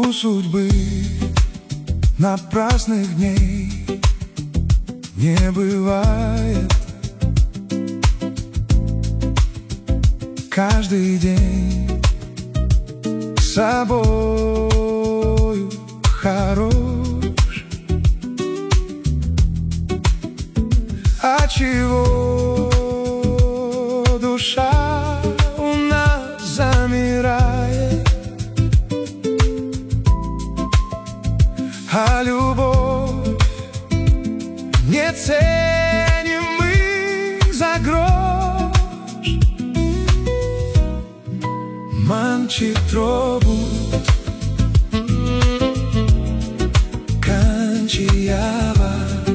У судьбы напрасных дней не бывает. Каждый день с собой хорош. А чего душа у нас замирает? А любовь не ценим мы за грош. Манчит робот Канчиява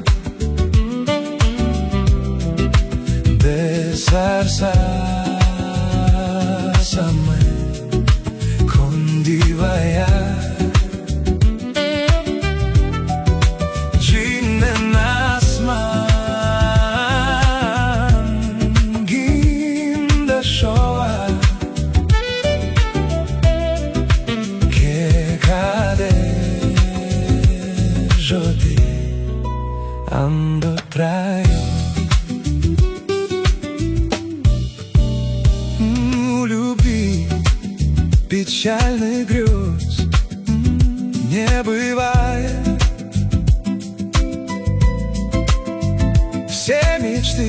Desarsa-me con divaya Jinenasman ginda shoa que cade jodi ando traio. Печальных грез не бывает. Все мечты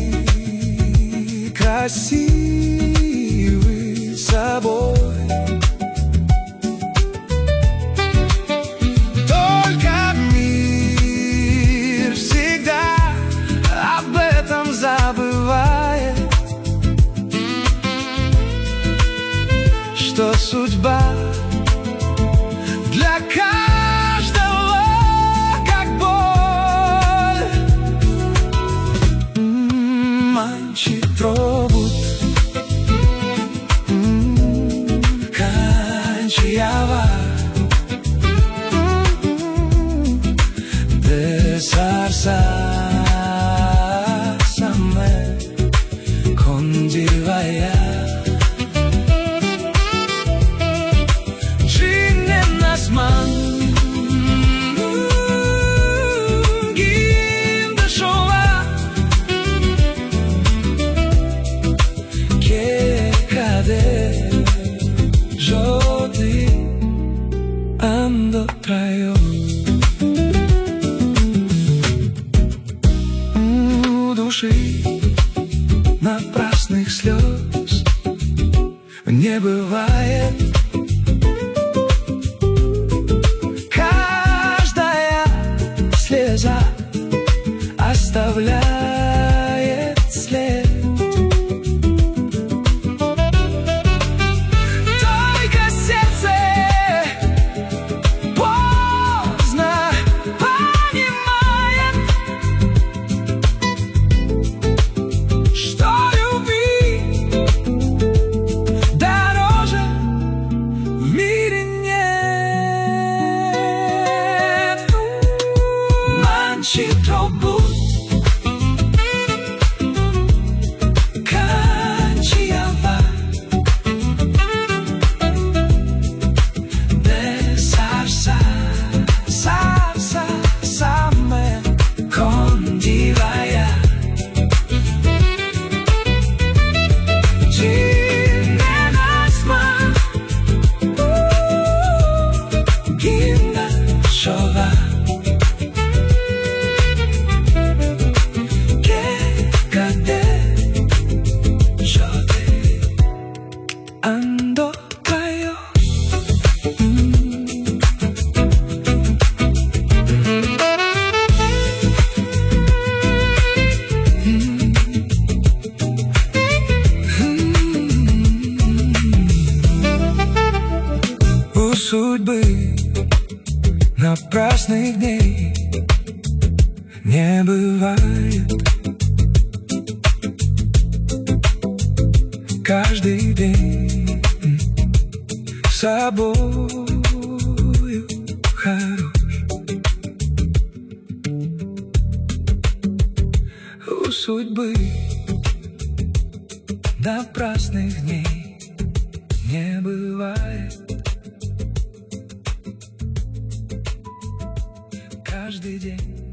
красивы собой. Только мир всегда об этом забывает, что судьба для каждого как боль. Манчит робот Канчиява Desarsa-me con divaya Man ginda shoa que cade jodi ando traio. У души напрасных слез не бывает. Слеза оставляет след. Только сердце поздно понимает, что любви дороже в мире нет. Манчит робот Канчиява Desarsa-me con divaya Jinenasman ginda shoa ando traio. У судьбы напрасных дней не бывает. Каждый день с собою хорош. У судьбы напрасных дней не бывает. каждый день.